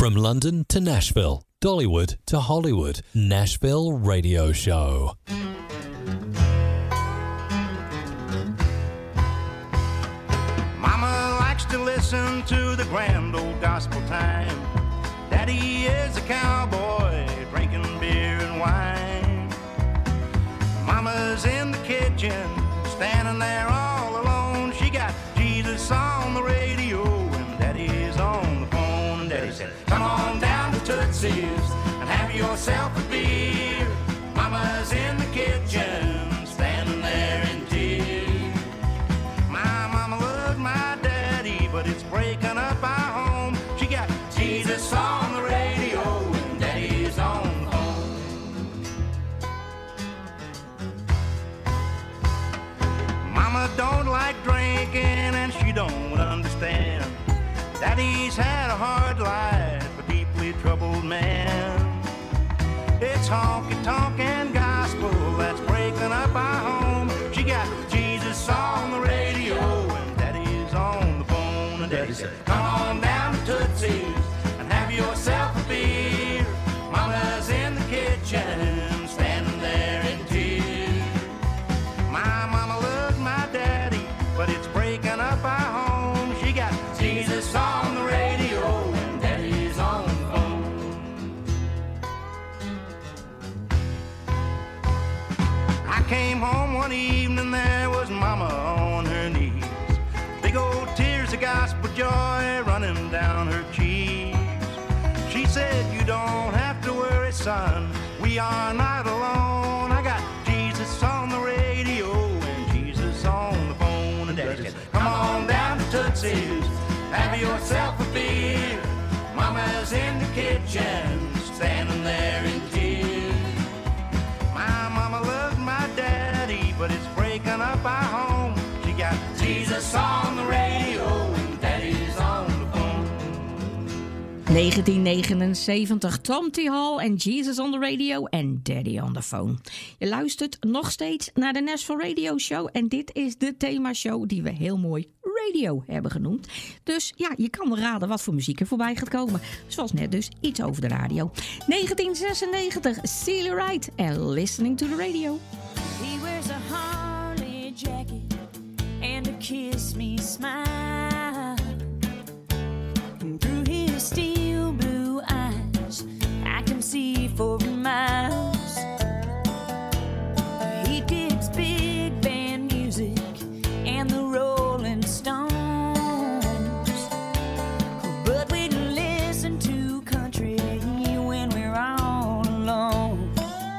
From London to Nashville, Dollywood to Hollywood, Nashville Radio Show. Mama likes to listen to the grand old gospel time. Daddy is a cowboy drinking beer and wine. Mama's in the kitchen, standing there all alone. She got Jesus on the radio and Daddy's on the phone. And Daddy said, come on down to Tootsie's and have yourself a beer. Mama's in the kitchen, standing there in tears. My mama loves my daddy, but it's breaking up our home. She got Jesus on the radio and Daddy's on the phone. Mama don't like drinking and she don't understand. Daddy's had a hard life, a deeply troubled man. It's honky-tonk and gospel that's breaking up our home. She got Jesus on the radio and Daddy's on the phone. And Daddy said, come on down to Tootsie's and have yourself a beer. Mama's in the kitchen, standing there in tears. My mama loves my daddy, but it's breaking up our home. She got Jesus on the radio and Daddy's on the phone. I came home one evening, there was Mama on her knees. Big old tears of gospel joy running down her cheeks. She said, you don't have to worry, son, we are not alone. I got Jesus on the radio and Jesus on the phone. And Daddy said, come on down to Tootsie's, have yourself a beer. Mama's in the kitchen, standing there in tears. My mama loves my daddy, but it's breaking up our home. She got Jesus on the radio and Daddy's on the phone. 1979, Tom T. Hall en Jesus on the Radio en Daddy on the Phone. Je luistert nog steeds naar de Nashville Radio Show en dit is de themashow die we heel mooi radio hebben genoemd. Dus ja, je kan wel raden wat voor muziek er voorbij gaat komen. Zoals net dus iets over de radio. 1996, Celia Wright en Listening to the Radio. He wears a Harley jacket and a kiss me smile. And through his steel blue eyes, I can see for miles. He digs big band music and the Rolling Stones. But we listen to country when we're all alone.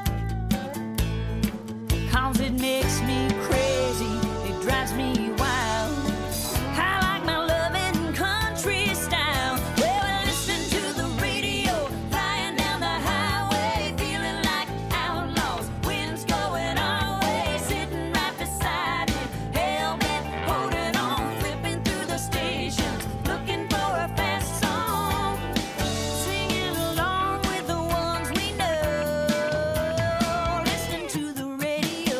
'Cause it makes me crazy, it drives me wild. I like my loving country style. Well, we're listening to the radio, flying down the highway, feeling like outlaws. Wind's going our way, sitting right beside me, helmet holding on, flipping through the stations, looking for a fast song, singing along with the ones we know, listening to the radio.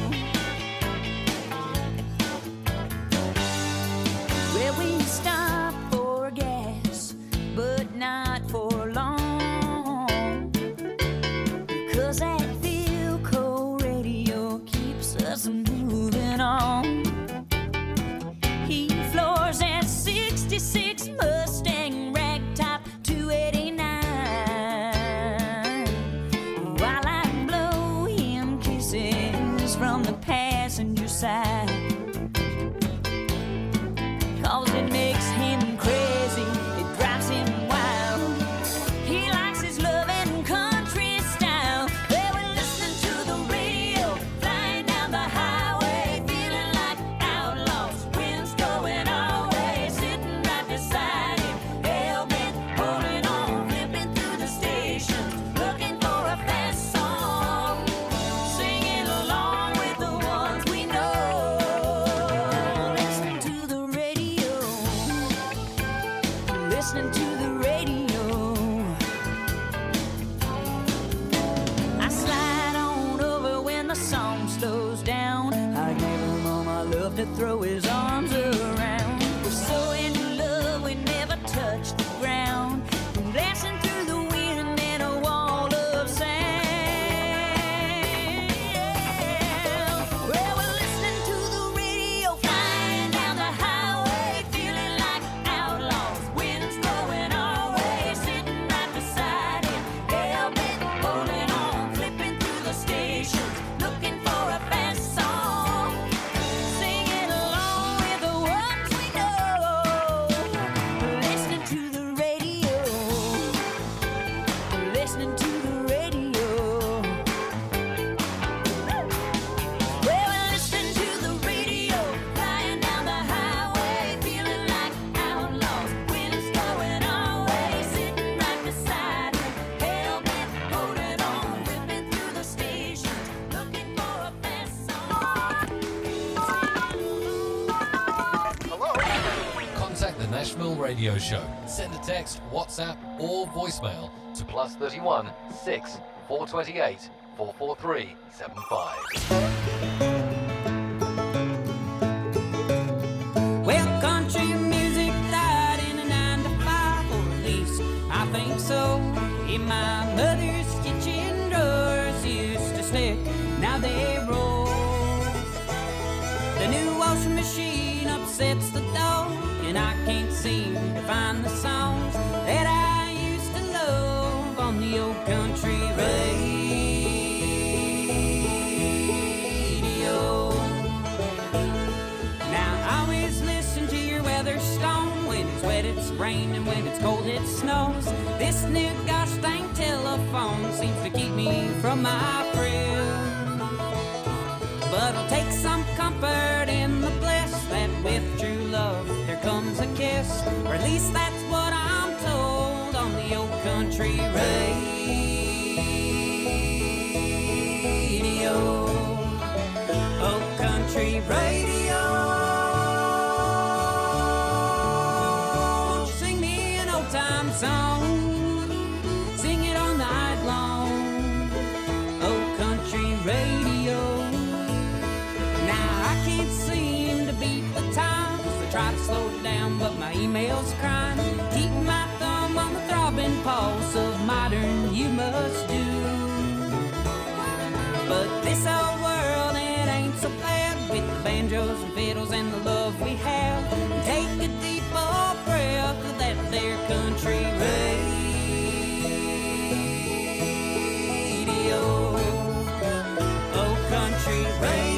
Well, we stop for gas, but not for long, 'cause that Philco radio keeps us moving on. He floors that 66 Mustang ragtop 289, while I blow him kisses from the passenger side. 'Cause it makes him crazy, it drives him wild. He likes his loving country style. Well, we're listening to the radio, flying down the highway, feeling like outlaws. Wind's going our way, sitting right beside him, helmet holding on, flipping through the stations, looking for a fast song, singing along with the ones we know, listening to the radio, listening to the radio. I slide on over when the song slows down. I give him all my love to throw his arms around. We're so in love we never touch the ground. Unless Radio Show. Send a text, WhatsApp, or voicemail to +31 6 428 443 75. Well, country music died in a 9 to 5, or at least I think so. In my mother's kitchen drawers used to stick, now they roll. The new washing machine upsets the dog, and I can't seem to find the songs that I used to love on the old country radio. Now I always listen to your Weatherstone. When it's wet it's rain, and when it's cold it snows. This new gosh dang telephone seems to keep me from my friends. But I'll take some comfort in the bliss that with true love there comes a kiss. Or at least that's what I'm told on the old country radio. Old country radio. Won't you sing me an old time song? Sing it all night long. Old country radio. Can't seem to beat the times. I try to slow it down, but my email's crying. Keep my thumb on the throbbing pulse of modern you must do. But this old world, it ain't so bad, with the banjos and fiddles and the love we have. Take a deep old breath of that there country radio. Oh, country radio.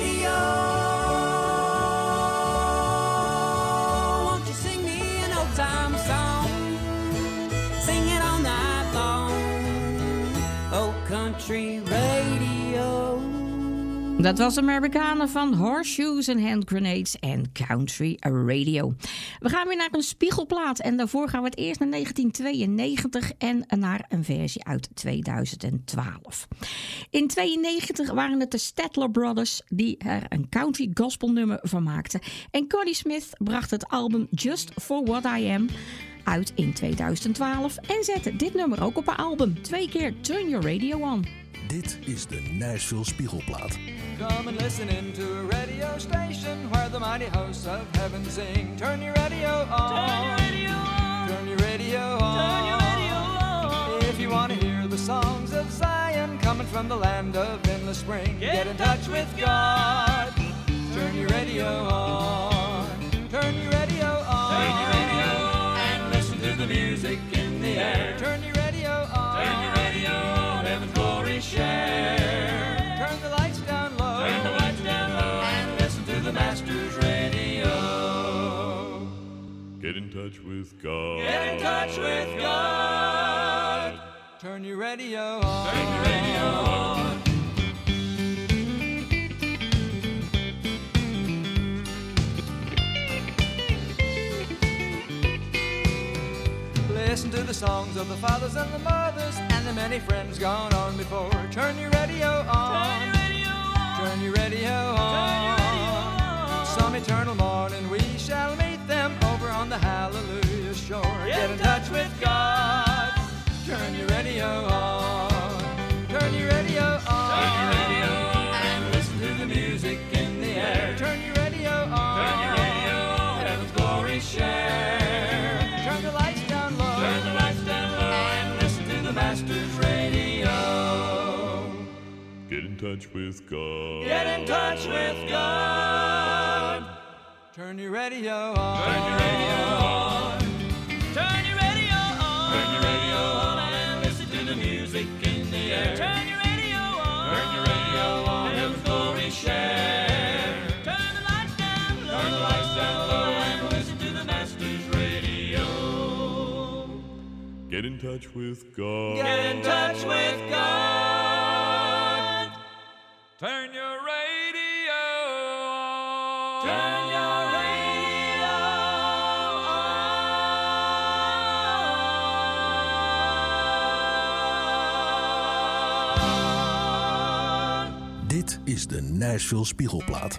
Time song, sing it all night long. Oh, country radio. Dat was Amerikanen van Horseshoes and Hand Grenades en Country Radio. We gaan weer naar een spiegelplaat en daarvoor gaan we het eerst naar 1992 en naar een versie uit 2012. In 1992 waren het de Statler Brothers die er een country gospel nummer van maakten. En Connie Smith bracht het album Just For What I Am uit in 2012 en zette dit nummer ook op haar album. 2 keer Turn Your Radio On. Dit is de Nashville Spiegelplaat. Come and listen into a radio station where the mighty hosts of heaven sing. Turn your radio on. Turn your radio on. Turn your radio on. Turn your radio on. If you want to hear the songs of Zion coming from the land of endless spring, get in touch with God. Turn your radio on. Turn your radio on. Turn your radio on. And listen to the music in the air. Turn your radio on. Turn your radio on. Heaven's glory share. Turn the lights down low. Turn the lights down low. And listen to the Master's radio. Get in touch with God. Get in touch with God. Turn your radio on. Turn your radio on. Listen to the songs of the fathers and the mothers and the many friends gone on before. Turn your radio on. Turn your radio on. Turn your radio on. Turn your radio on. Some eternal morning we shall meet them over on the Hallelujah shore. Get in touch with God. Turn your radio on. Turn your radio on. Turn your radio on. And listen to the music in the air. Turn your radio on. Turn your radio on. Heaven's glory share. Turn the lights down low. Turn the lights down low. And listen to the Master's radio. Get in touch with God. Get in touch with God. Turn your radio on. Turn your radio on. Turn your radio on. Turn your radio on. And listen to the music in the air. Turn your radio on. Turn your radio on. Heaven's glory share. Turn the lights down low. Turn the lights down low. And listen to the Master's radio. Get in touch with God. Get in touch with God. Turn your radio on. Turn your radio on. Dit is de Nashville Spiegelplaat.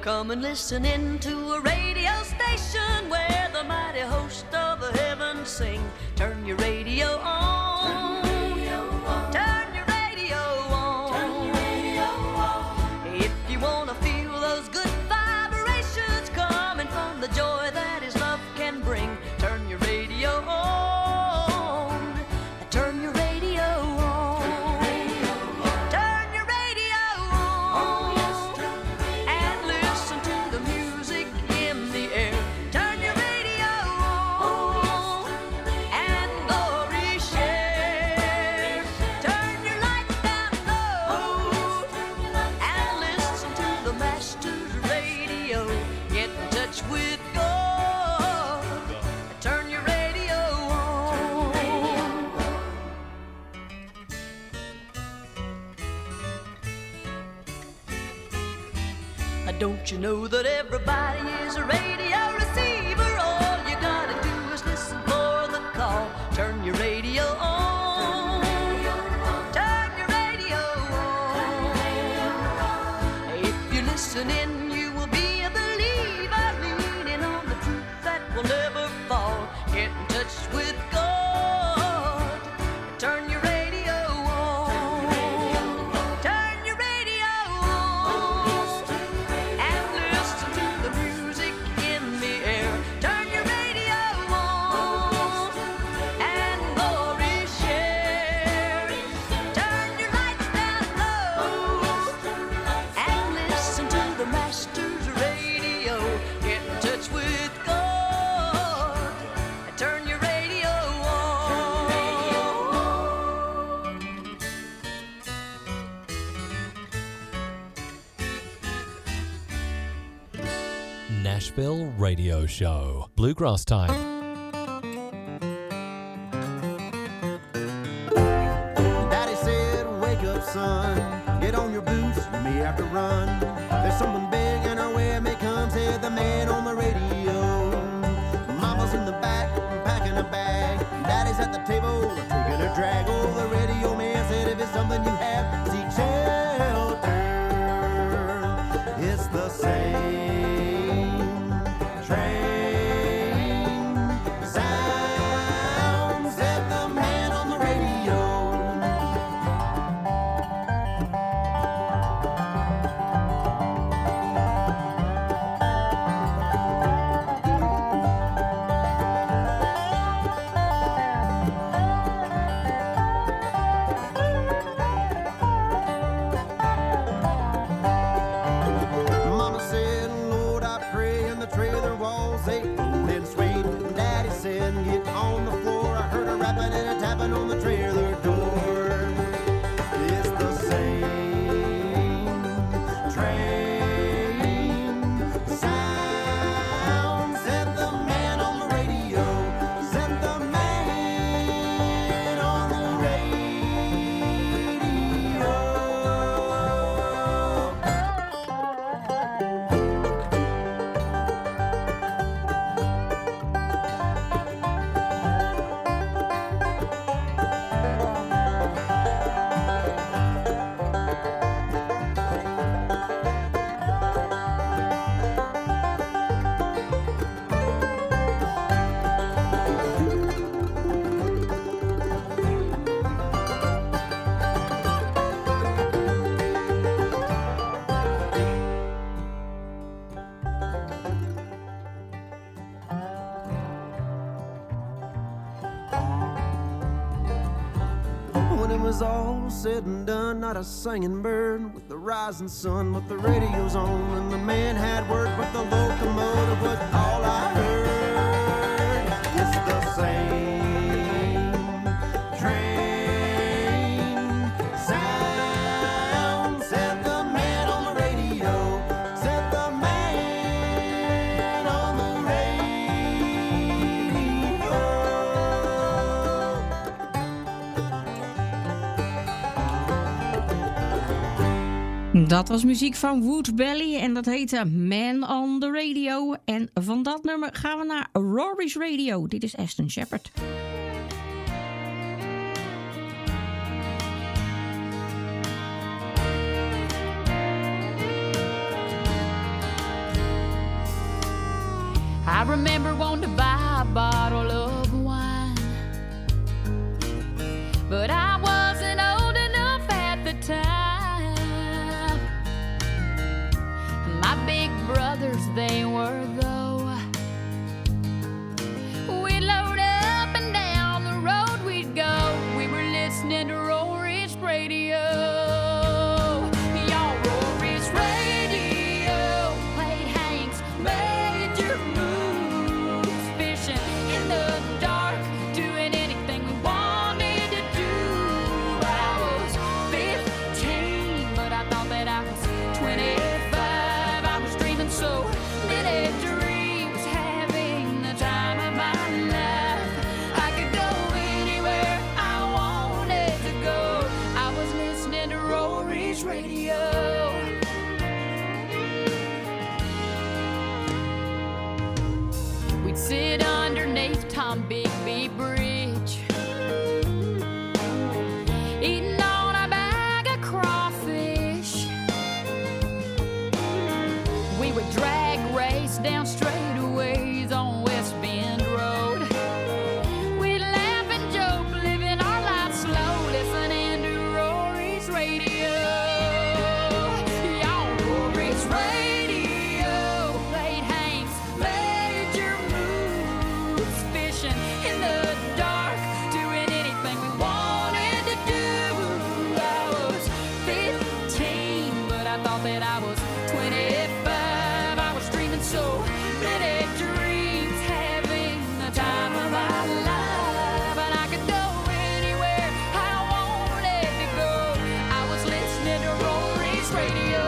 Come and listen in to a radio station where the mighty host of heaven sing. Turn your radio on. Turn your radio on. Turn your radio on. If you want to feel those good vibrations coming from the joy that his love can bring, turn your radio on. Turn your radio on. Turn your radio on. And listen to the music in the air. Turn your radio on. And glory share. Turn your lights down low. And listen to the Master's radio. Get in touch with God. Turn your radio on. Don't you know that everybody is a radio receiver? All you gotta do is listen for the call. Turn your radio on. Turn your radio on. If you listen in, you will be a believer, leaning on the truth that will never fall. Get in touch with God. Turn your radio on. Turn your radio on. And listen to the music in the air. Turn your radio on. And glory share. Turn your lights down low. And listen to the Master's radio. Get in touch with God. Turn your radio on. Nashville Radio Show. Bluegrass time. Daddy said, wake up, son. Get on your boots, you may have to run. There's someone big in our way, may come, said the man on the radio. Mama's in the back, packing a bag. Daddy's at the table, taking a drag. Oh, the radio man said, if it's something you have, seek shelter. It's the same train sound, said the man on the radio. Mama said, Lord, I pray, and the trailer walls they fold and swayed. Daddy said, get on the floor. I heard a rapping and a tapping on the trailer door. It's the same train sound, said the man on the radio. Said the man on the radio. When it was all said and done, not a singing bird with the rising sun, but the radio's on, and the man had word, but the locomotive was all I heard. It's the same train sound, said the man on the radio. Said the man on the radio. Dat was muziek van Wood Belly en dat heette Man on the Radio. En van dat nummer gaan we naar Rory's Radio. Dit is Aston Shepherd. I remember wanting to buy a bottle of wine, but I wasn't old enough at the time. My big brothers, they were though. We'd load up and down the road we'd go. We were listening to Rory's radio. Y'all, Rory's radio played Hank's major moves, fishing in the dark, doing anything we wanted to do. I was 15, but I thought that I was 25. I was dreaming so many dreams, having the time of my life. I could go anywhere I wanted to go. I was listening to Rory's radio. We'd sit underneath Tom Bigby Bridge, eating on a bag of crawfish. We would drag race down straightaways on West Bend Road. We'd laugh and joke, living our lives slow, listening to Rory's radio. Y'all, Rory's radio played Hank's major moves, fishing in the dark, doing anything we wanted to do. I was 15, but I thought that I was 25. I was dreaming so many dreams, having the time of my life. And I could go anywhere I wanted to go. I was listening to Rory's radio.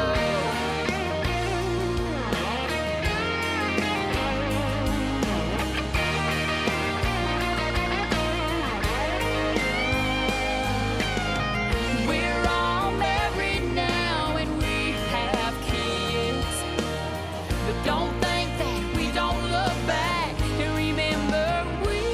We're all married now and we have kids, but don't think that we don't look back and remember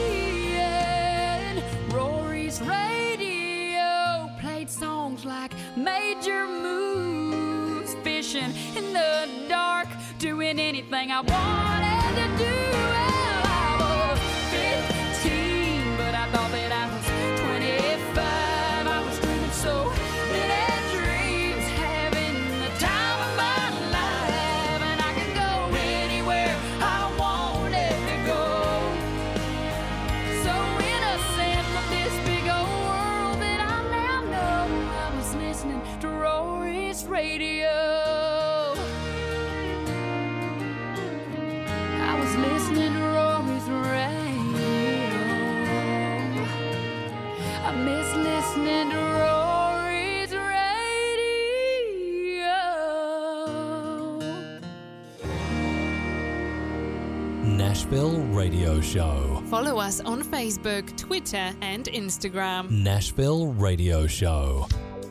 when Rory's radio played songs like Major Moves, fishing in the dark, doing anything I wanted to do. Well, I was 15, but I thought that I was 25. I was dreaming so many dreams, having the time of my life. And I could go anywhere I wanted to go. So innocent from this big old world that I now know. I was listening to Rory's radio. I was listening to Rory's radio. I miss listening to Rory's radio. Nashville Radio Show. Follow us on Facebook, Twitter, and Instagram. Nashville Radio Show.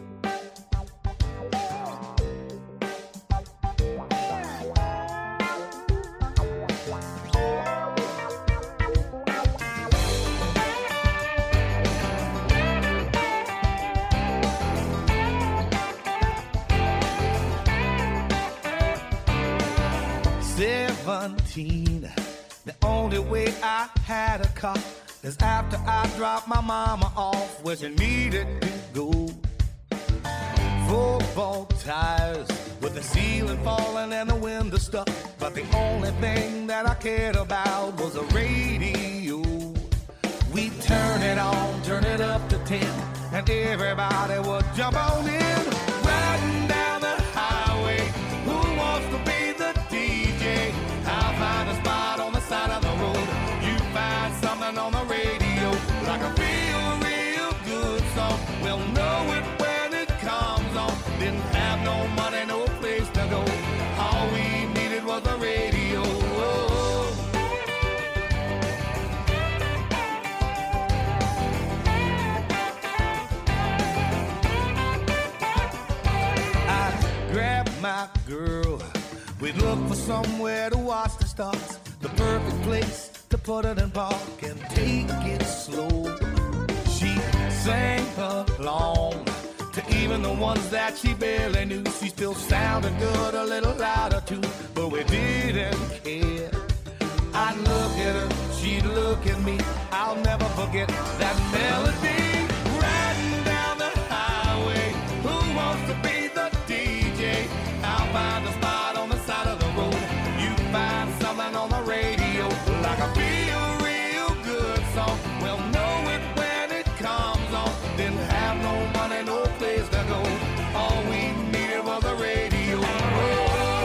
The only way I had a car is after I dropped my mama off where she needed to go. Football tires with the ceiling falling and the window stuck, but the only thing that I cared about was the radio. We'd turn it on, turn it up to 10, and everybody would jump on in. Riding down the highway, who wants to be the DJ? I'll find a spot on the side of the road. You find something on the radio, like a real good song. We'll know it when it comes on. Didn't have no money, no place to go. All we needed was a radio. I'd grab my girl. We'd look for somewhere to watch the stars, the perfect place to put it in park and take it slow. She sang along to even the ones that she barely knew. She still sounded good, a little louder too, but we didn't care. I'd look at me, I'll never forget that melody. Riding down the highway, who wants to be the DJ? I'll find a spot on the side of the road. You find something on the radio, like a real good song. Well, know it when it comes on. Didn't have no money, no place to go. All we needed was a radio. Oh.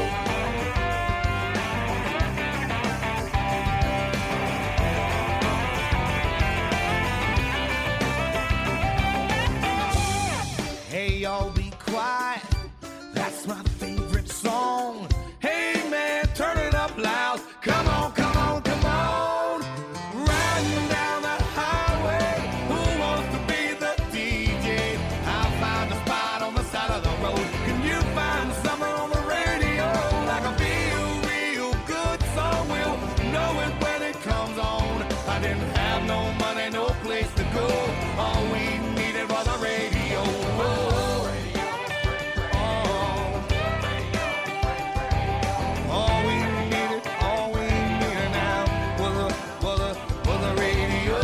Hey, y'all be quiet. That's my favorite song. Hey, man, turn it up loud. Come on, come on, come on. Riding down the highway. Who wants to be the DJ? I'll find a spot on the side of the road. Can you find something on the radio? Like a real good song. We'll know it when it comes on. I didn't have no money, no place to go. All we needed was a radio. All we needed now was a radio.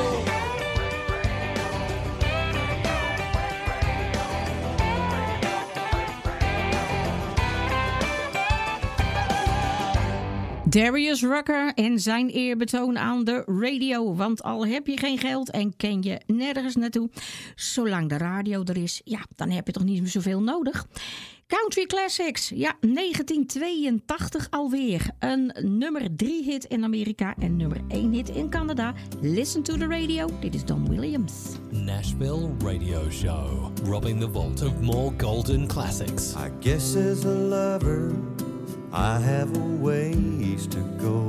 Darius Rucker en zijn eerbetoon aan de radio. Want al heb je geen geld en ken je nergens naartoe, zolang de radio er is, ja, dan heb je toch niet zoveel nodig. Country Classics, ja, 1982 alweer. Een nummer 3 hit in Amerika en nummer 1 hit in Canada. Listen to the radio, dit is Don Williams. Nashville Radio Show, robbing the vault of more golden classics. I guess as a lover, I have a ways to go.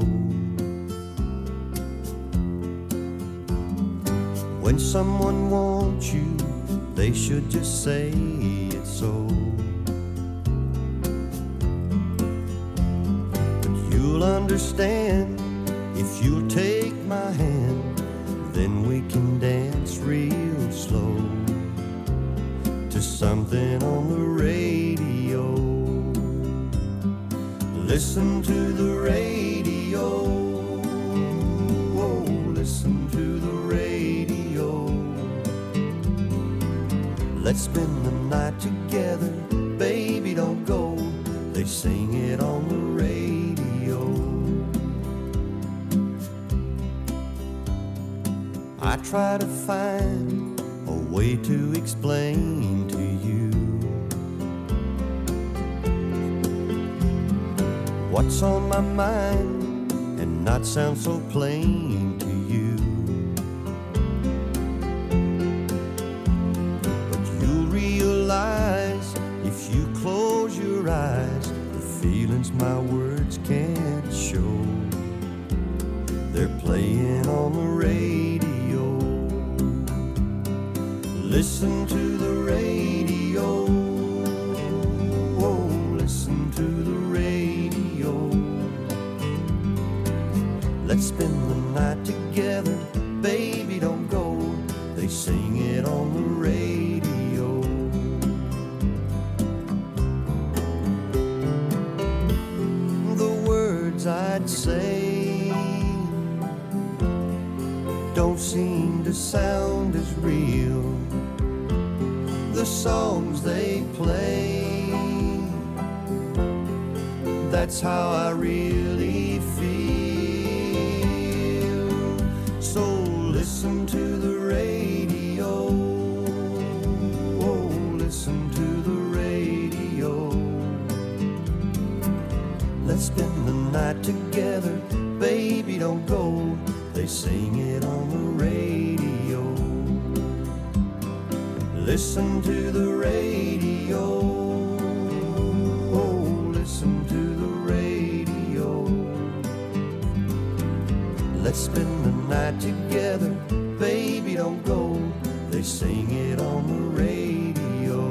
When someone wants you, they should just say it so. You'll understand if you'll take my hand, then we can dance real slow to something on the radio. Listen to the radio. Oh, listen to the radio. Let's spend the night together, baby, don't go. They sing it on the radio. I try to find a way to explain to you what's on my mind and not sound so plain to you. But you'll realize if you close your eyes, the feelings my words can't show, they're playing on the radio. Listen to the radio. Oh, listen to the radio. Let's spend the night together, baby, don't go. They sing it on the radio. The words I'd say don't seem to sound as real. The songs they play, that's how I really feel. So listen to the radio. Oh, listen to the radio. Let's spend the night together, baby, don't go. They sing it on the radio. Listen to the radio. Oh, listen to the radio. Let's spend the night together, baby, don't go. They sing it on the radio.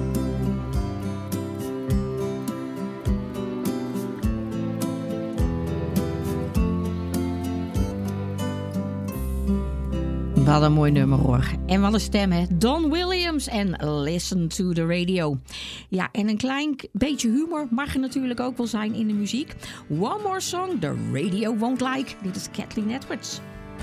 Wat een mooi nummer hoor. En wat een stem hè. Don Williams en Listen to the Radio. Ja, en een klein beetje humor mag er natuurlijk ook wel zijn in de muziek. One more song the radio won't like. Dit is Kathleen Edwards.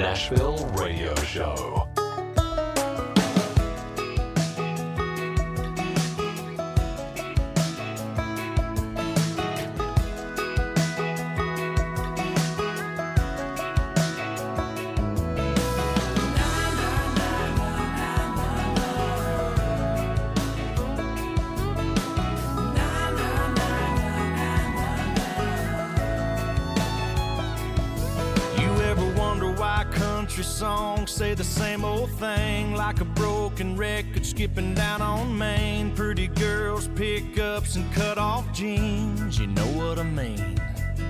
Nashville Radio Show. Songs say the same old thing, like a broken record skipping down on Main. Pretty girls, pickups, and cut-off jeans, you know what I mean.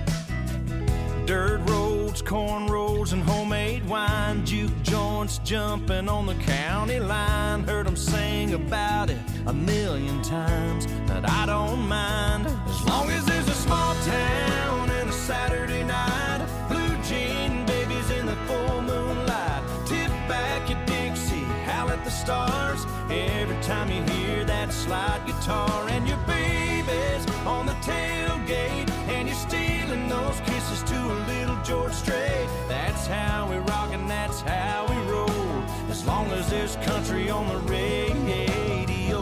Dirt roads, cornrows, and homemade wine, juke joints jumping on the county line. Heard them sing about it 1,000,000 times, but I don't mind, as long as there's a small town and a Saturday night. Blue jean babies in the full moonlight, tip back your Dixie, howl at the stars every time you hear that slide guitar. And your baby's on the tailgate, and you're stealing those kisses to a little George Strait. That's how we rock and that's how we roll, as long as there's country on the radio.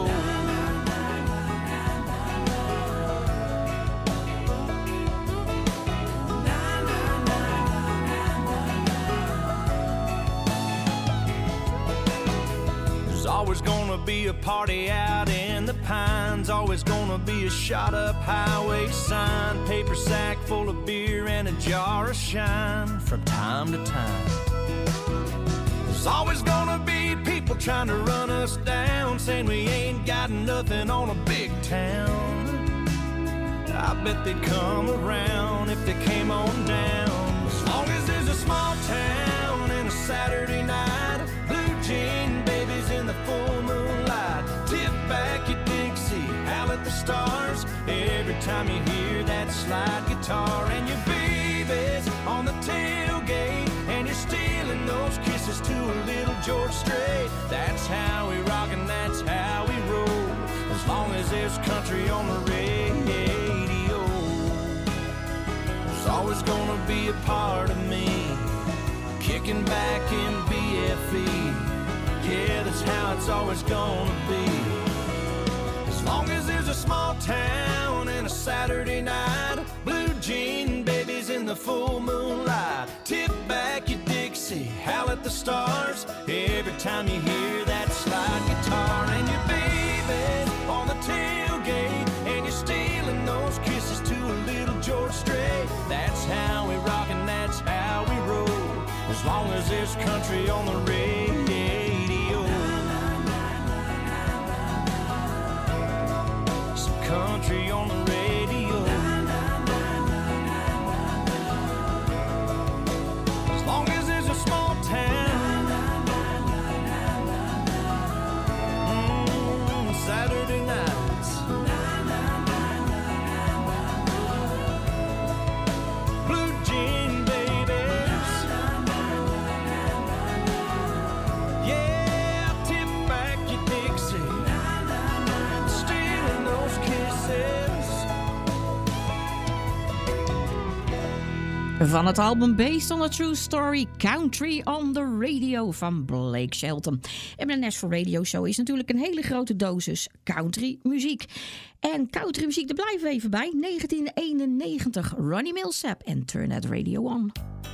Always gonna be a party out in the pines, always gonna be a shot up highway sign, paper sack full of beer and a jar of shine from time to time. There's always gonna be people trying to run us down, saying we ain't got nothing on a big town. I bet they'd come around if they came on down, as long as there's a small town and a Saturday night. Blue jean babies in the full moonlight, tip back your Dixie, howl at the stars every time you hear that slide guitar. And your baby's on the tailgate, and you're stealing those kisses to a little George Strait. That's how we rock and that's how we roll, as long as there's country on the radio. There's always gonna be a part of me kicking back in BFE. Yeah, that's how it's always gonna be, as long as there's a small town and a Saturday night. Blue jean babies in the full moonlight, tip back your Dixie, howl at the stars every time you hear that slide guitar. And your baby's on the tailgate, and you're stealing those kisses to a little George Strait. That's how we rock and that's how we roll, as long as there's country on the radio. Some country on the radio, as long as there's a small town. Saturday nights, blue jean babies, yeah, tip back your Dixie, stealing those kisses. Van het album Based on a True Story, Country on the Radio van Blake Shelton. En de Nashville Radio Show is natuurlijk een hele grote dosis country muziek. En country muziek, daar blijven we even bij. 1991, Ronnie Milsap en Turn That Radio On.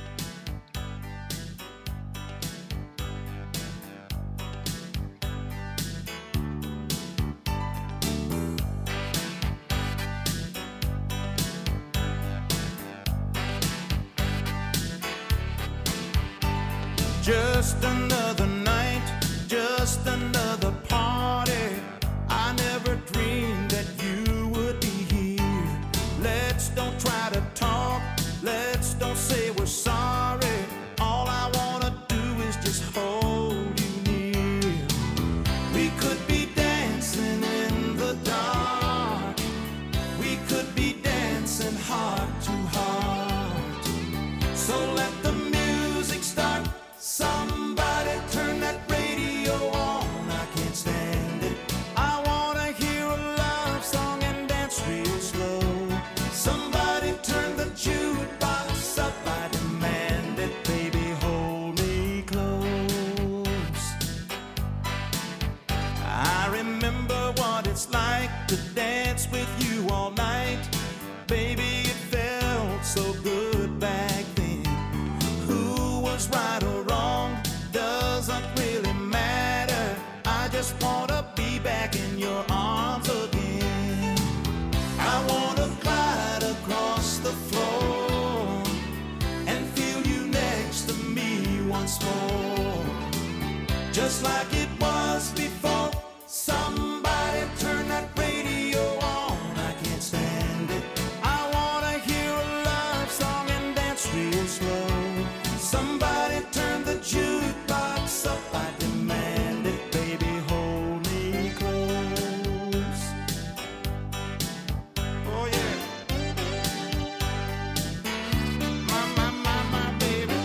Just another night, just another party. I never dreamed that you would be here. Let's don't try to talk, let's don't say we're sorry. All I wanna do is just hold you near. We could be dancing in the dark, we could be dancing heart to heart. So let the music start. Somebody to dance with you all night. Baby, it felt so good back then. Who was right or wrong doesn't really matter. I just wanna be back in your arms again. I wanna glide across the floor and feel you next to me once more, just like it was before. Somebody turn that radio on, I can't stand it. I wanna hear a love song and dance real slow. Somebody turn the jukebox up, I demand it. Baby, hold me close. Oh yeah. My, baby.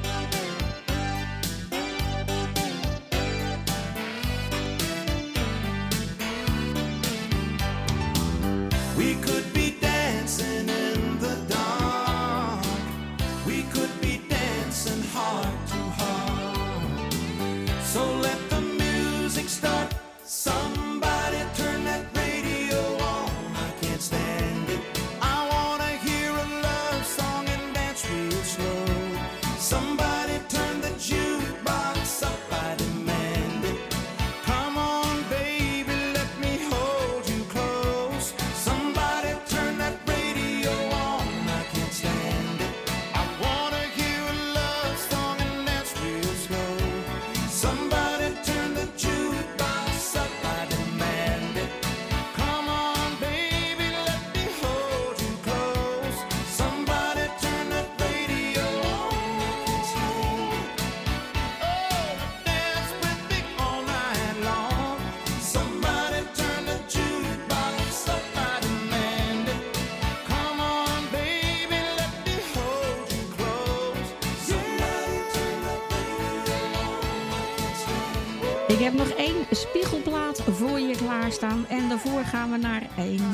We could be dancing in the dark. We could be dancing heart to heart. So let the music start. Somebody turn that radio on. I can't stand it. I wanna hear a love song and dance real slow. Somebody turn the jukebox up, I demand it. Come on, baby, let me hold you close. Somebody turn that radio on, I can't stand it. I wanna hear a love song and dance real slow. Somebody turn the jukebox up, I demand it. Come on, baby, let me hold you close. Somebody turn that radio on, I can't stand it. Oh, dance with me all night long. Somebody turn the jukebox up, I demand it. Come on, baby, let me hold you close. Somebody turn that radio on, I can't stand it. Ik heb nog 1 spiegelplaat voor je klaarstaan. En daarvoor gaan we naar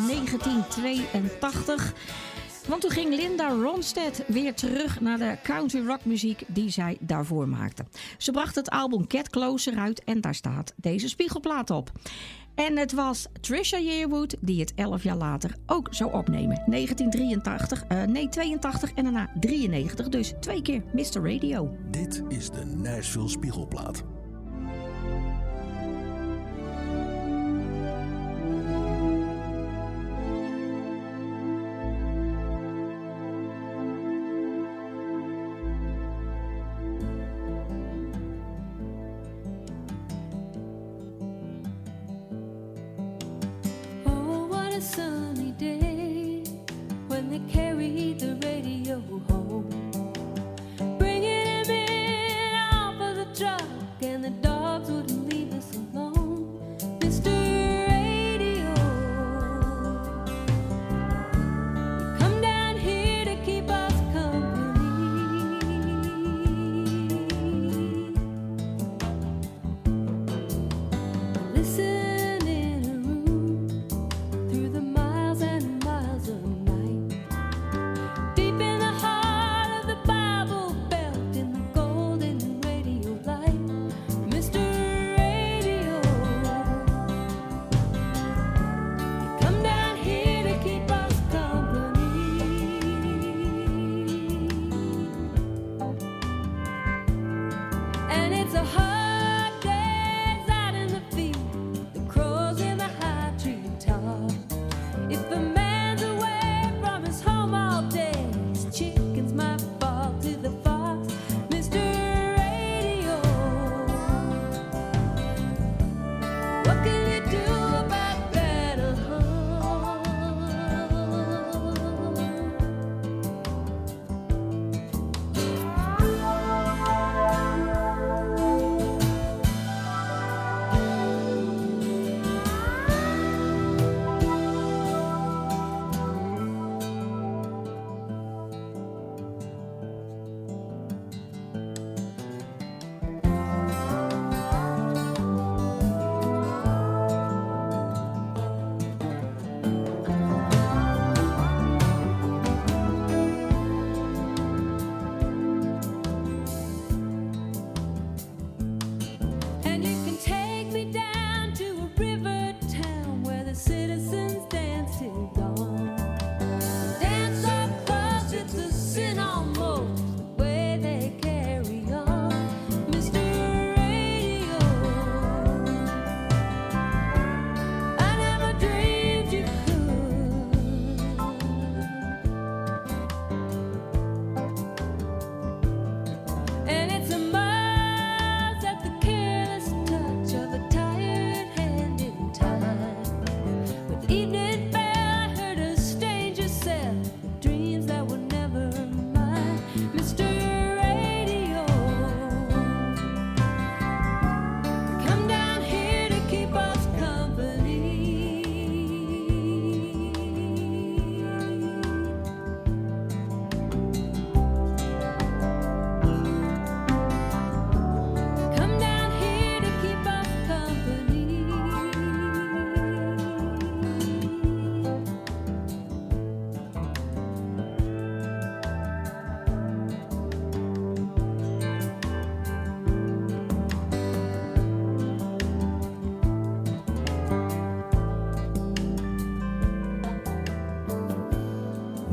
1982. Want toen ging Linda Ronstadt weer terug naar de country rock muziek die zij daarvoor maakte. Ze bracht het album Get Closer uit en daar staat deze spiegelplaat op. En het was Trisha Yearwood die het 11 jaar later ook zou opnemen. 1982 en daarna 93, dus 2 keer Mr. Radio. Dit is de Nashville Spiegelplaat. Oh, what a sunny day when they carried the radio home, bringing him in off of the truck, and the dogs wouldn't leave us alone. Mr. Radio, come down here to keep us company. Listen in a room through the miles and miles of night.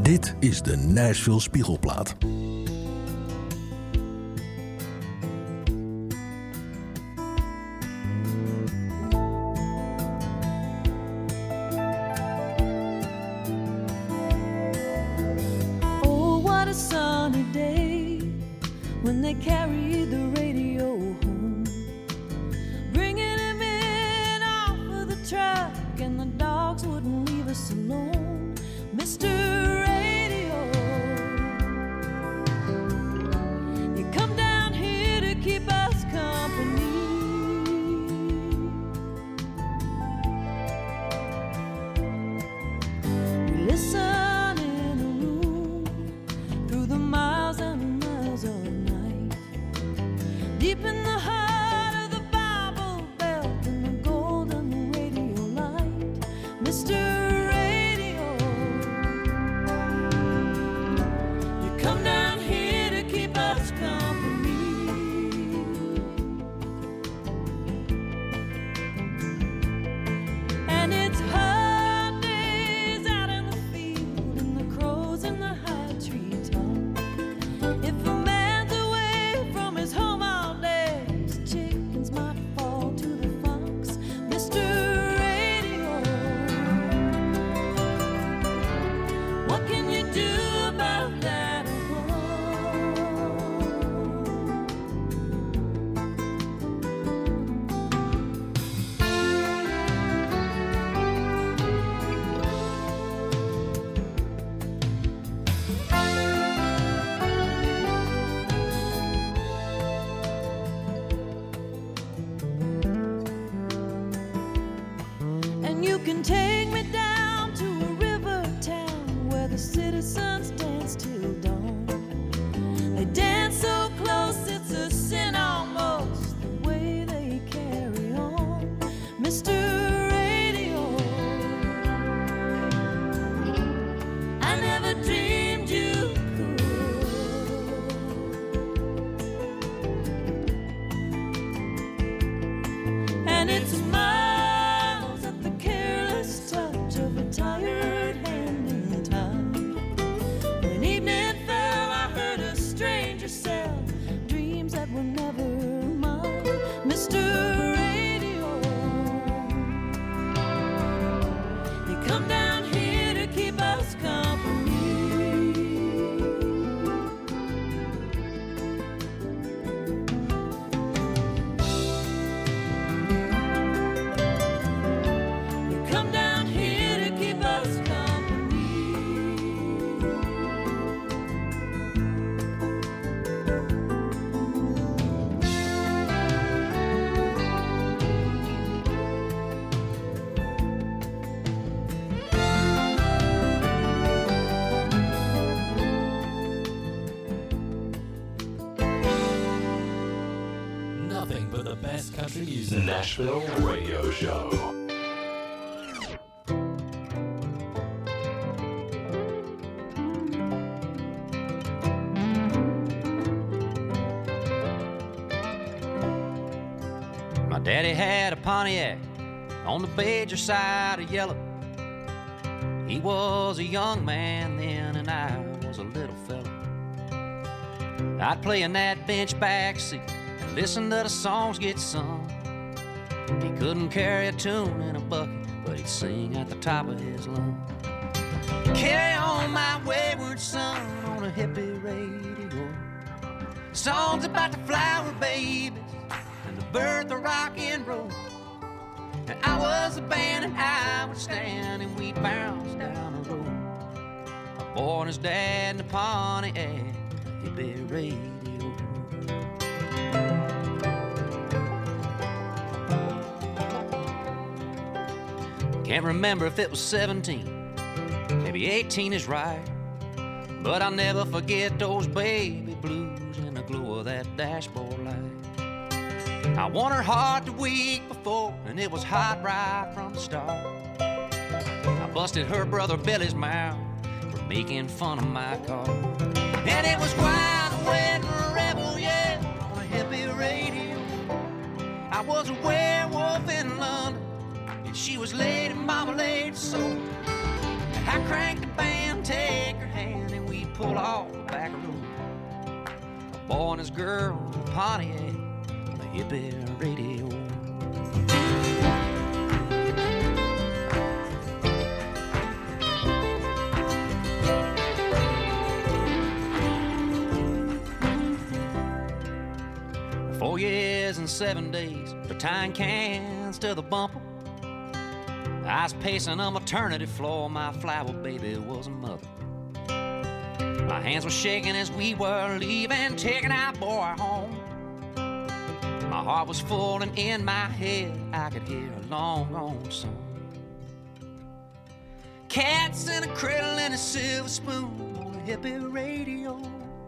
Dit is de Nashville Spiegelplaat. Oh, what a sunny day when they carried the radio home, bringing him in off of the truck, and the dogs wouldn't leave us alone. Mr. Radio, you come down here to keep us company. We listen in a room through the miles and miles of night, deep in the heart of the Bible Belt and the golden radio light. Mr. Radio, you come down here to keep us company. And it's hot days out in the field and the crows in the high treetop. If a man's away from his home all day, his chickens might fall to the fox. Mr. Radio, what can you do about that? And you can take me down to a river town where the citizens dance till dawn. They dance so close it's a sin almost, the way they carry on. Mr. Radio, I never dreamed you could. And it's miles at the careless touch of a tired hand in time. When evening fell, I heard a stranger sell dreams that were never mine. Mr. Radio, you come down here to keep us company. You come down here to keep us company. Nothing but the best country music. Nashville Radio Show. My daddy had a Pontiac on the Bajer side of Yellow. He was a young man then, and I was a little fella. I'd play in that bench backseat and listen to the songs get sung. He couldn't carry a tune in a bucket, but he'd sing at the top of his lungs. Carry on my wayward son on a hippie radio. Songs about the flower babies and the birth of rock and roll. And I was a band and I would stand and we'd bounce down the road. A boy and his dad in the Pontiac, hippie radio. Can't remember if it was 17, maybe 18 is right. But I'll never forget those baby blues in the glow of that dashboard light. I won her heart the week before, and it was hot right from the start. I busted her brother Billy's mouth for making fun of my car. And it was Wide Awake Rebel, yeah, on a hippie radio. I was a werewolf in London, and she was Lady Marmalade soul. I cranked the band take her hand and we'd pull off the back road. A boy and his girl in a Pontiac on the hippie radio. "4 years and 7 days, for tying cans to the bumper. I was pacing a maternity floor, my flower baby was a mother. My hands were shaking as we were leaving, taking our boy home. My heart was full and in my head I could hear a long gone song. Cats in a cradle and a silver spoon on a hippie radio.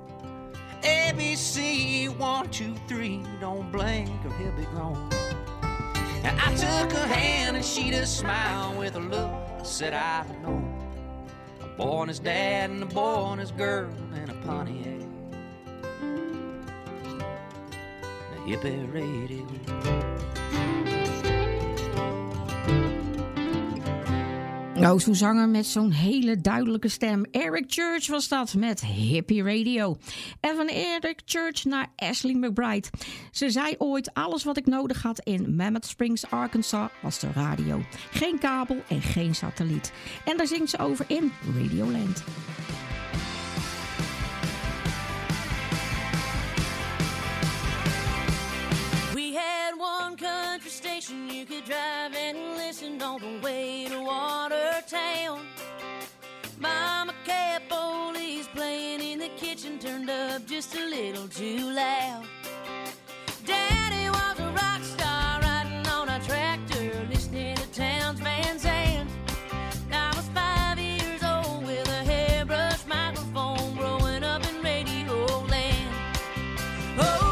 ABC 1, 2, 3, don't blink or he'll be gone. And I took her hand and she just smiled with a look. Said I know a boy and his dad and a boy and his girl in a Pontiac. The hippie radio. Nou, zo'n zanger met zo'n hele duidelijke stem. Eric Church was dat met Hippie Radio. En van Eric Church naar Ashley McBryde. Ze zei ooit: alles wat ik nodig had in Mammoth Springs, Arkansas, was de radio. Geen kabel en geen satelliet. En daar zingt ze over in Radioland. We had one country station you could drive and listen on the way to Watertown. Mama kept oldies playing in the kitchen, turned up just a little too loud. Daddy was a rock star riding on a tractor, listening to Townes Van Zandt. I was 5 years old with a hairbrush microphone, growing up in Radioland. Oh,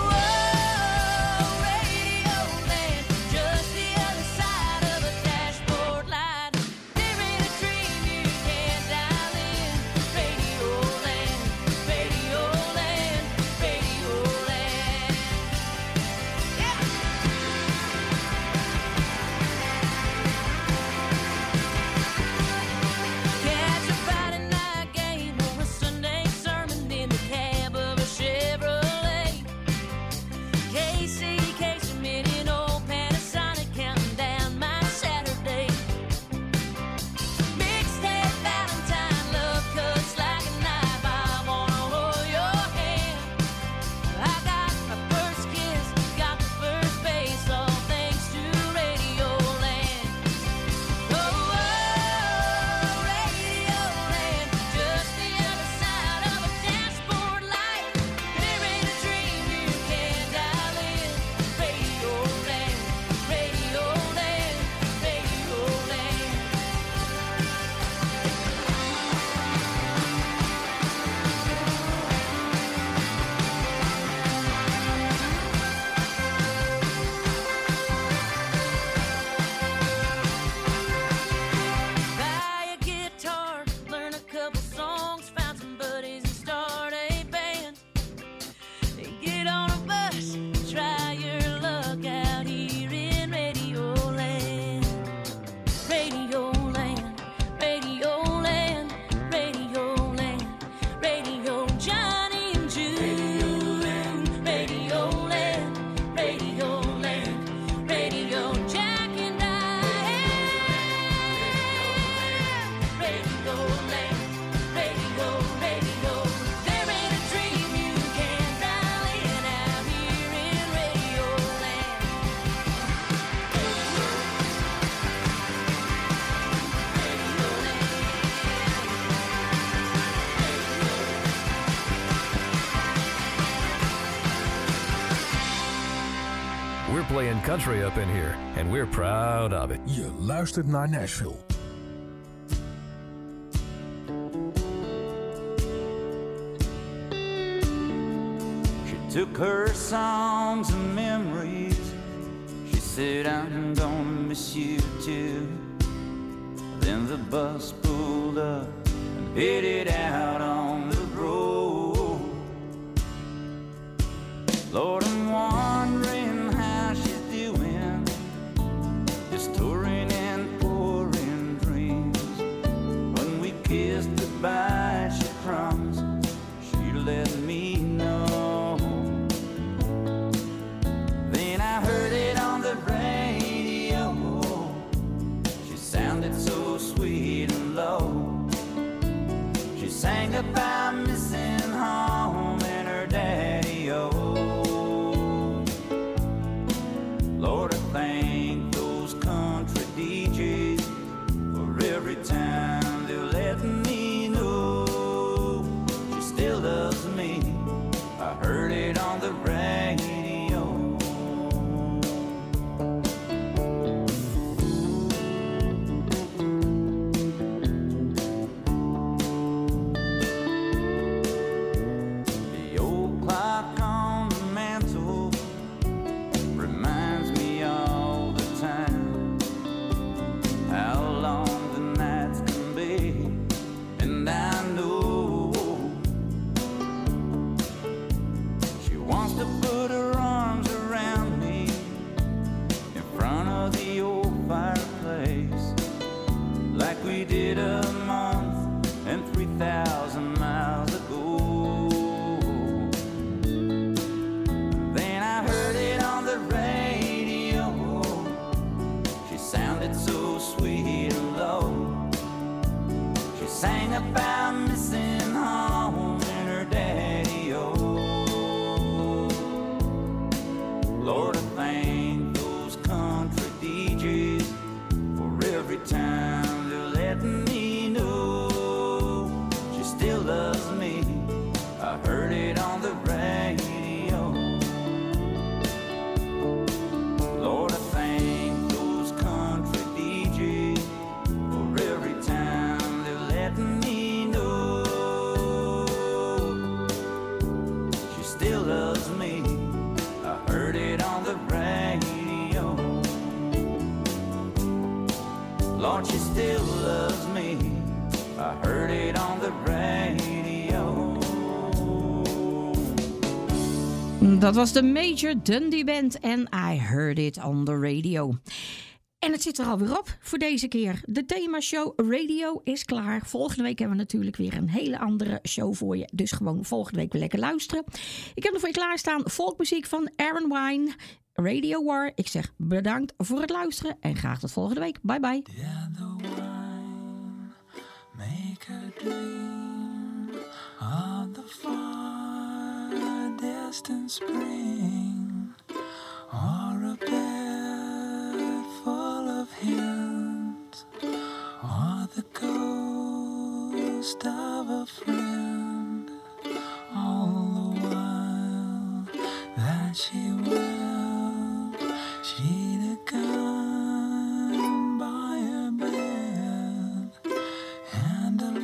Playing country up in here, and we're proud of it. Je luistert naar Nashville. She took her songs and memories. She said, I'm gonna miss you too. Then the bus pulled up and headed out on the road. Lord, I'm wondering how she's doing, just touring and pouring dreams. When we kissed goodbye, low. She sang about missing home and her daddy-o. Lord, I thank those country DJs for every time they let me know she still loves me. I heard it on the radio. The old clock on the mantle reminds me all the time how long the nights can be, and I know she wants to put her arms around me in front of the old fireplace, like we did a month and 3,000 miles ago. Then I heard it on the radio. She sounded so sweet and low. She sang about missing home and her daddy-o. Lord, I thank those country DJs for every time they're letting me know she still loves me. I heard it on the radio. Lord, I thank those country DJs for every time they're letting me know she still loves me. I heard it on the radio. Lord, she still loves me. I heard it on the radio. Dat was de Major Dundee Band en I Heard It on the Radio. En het zit er alweer op voor deze keer. De themashow Radio is klaar. Volgende week hebben we natuurlijk weer een hele andere show voor je. Dus gewoon volgende week weer lekker luisteren. Ik heb nog voor je klaarstaan volkmuziek van Aaron Wine, Radio War. Ik zeg bedankt voor het luisteren en graag tot volgende week. Bye bye. Make a dream of the far distant spring, or a bed full of hymns, or the ghost of a friend, all the while that she wept, she'd have gone by her bed, and a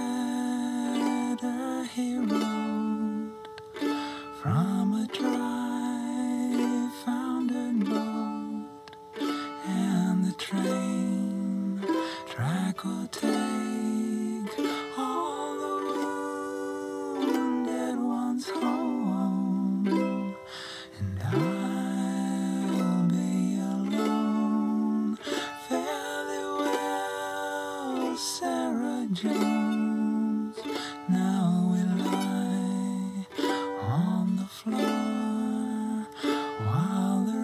letter he wrote from a dry foundered boat, and the train track will take all the wounded ones home, and I'll be alone. Fare thee well, Sarah Jones. Now we lie on the floor while the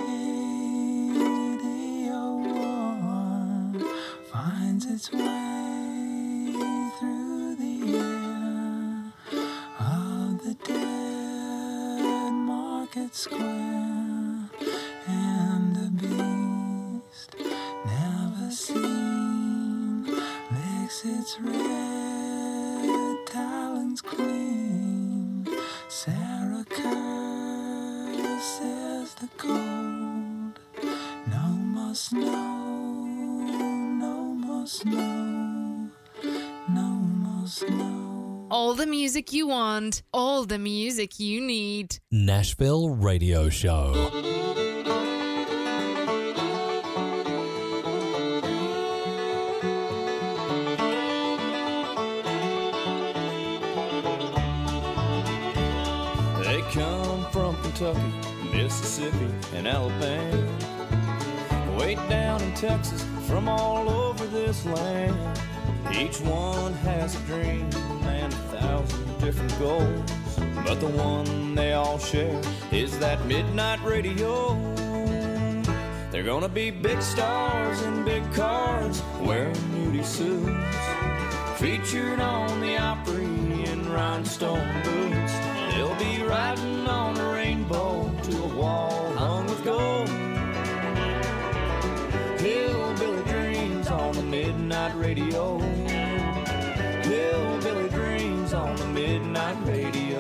radio war finds its way through the air of the dead market square, and the beast never seen licks its red talons clean. Sarah curses the cold. No more snow, no more snow, no more snow. All the music you want, all the music you need. Nashville Radio Show. They come from Kentucky, Mississippi, and Alabama, way down in Texas, from all over this land. Each one has a dream and 1,000 different goals, but the one they all share is that midnight radio. They're gonna be big stars in big cars, wearing nudie suits, featured on the Opry in rhinestone boots. They'll be riding on a rainbow to a wall hung with gold. Hillbilly dreams on the midnight radio. Hillbilly dreams on the midnight radio.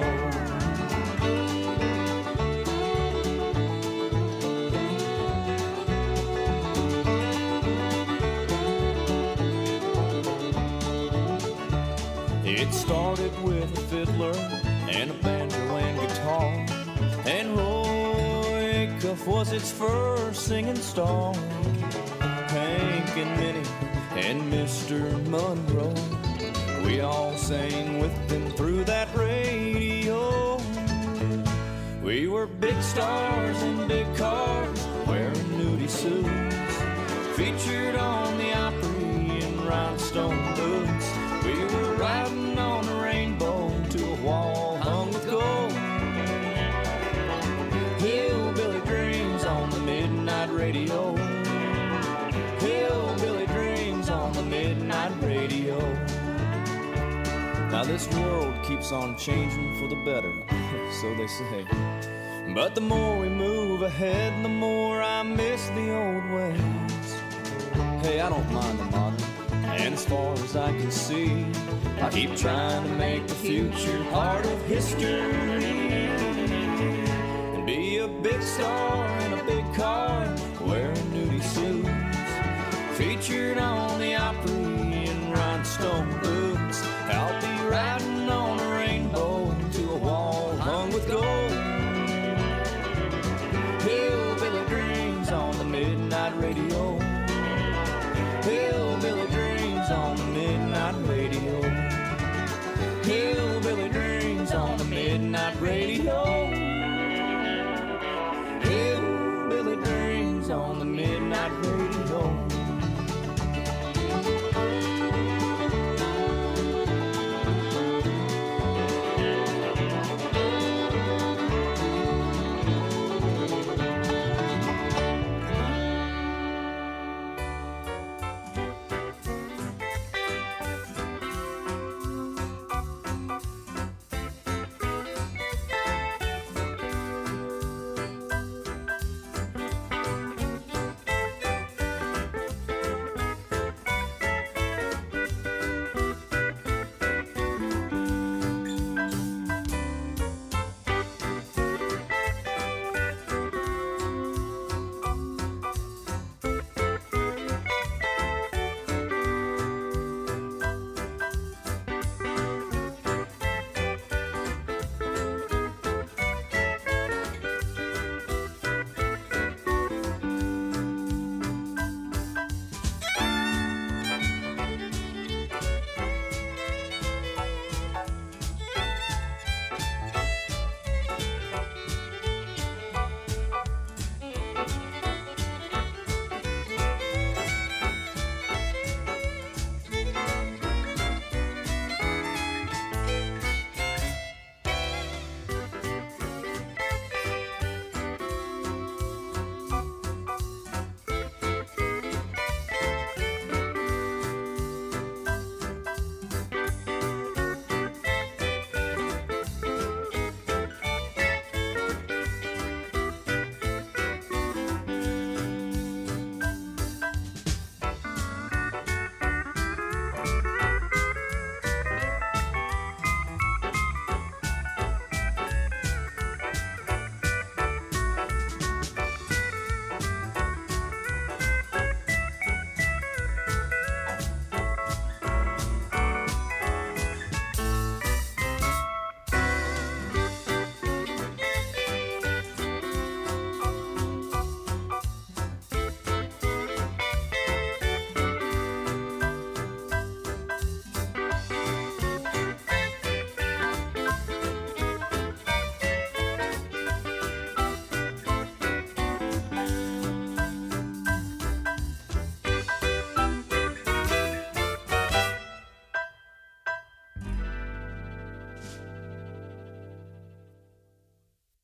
It started with a fiddler and a banjo and guitar, and Roy Acuff was its first singing star. Hank and Minnie and Mr. Monroe, we all sang with them through that radio. We were big stars in big cars, wearing nudie suits, featured on the Opry in rhinestone boots. We were riding on a rainbow to a wall hung with gold. Hillbilly dreams on the midnight radio. Hillbilly dreams on the midnight radio. Now this world keeps on changing for the better, so they say. But the more we move ahead, the more I miss the old ways. Hey, I don't mind the modern, and as far as I can see, I keep trying to make the future part of history. And be a big star in a big car,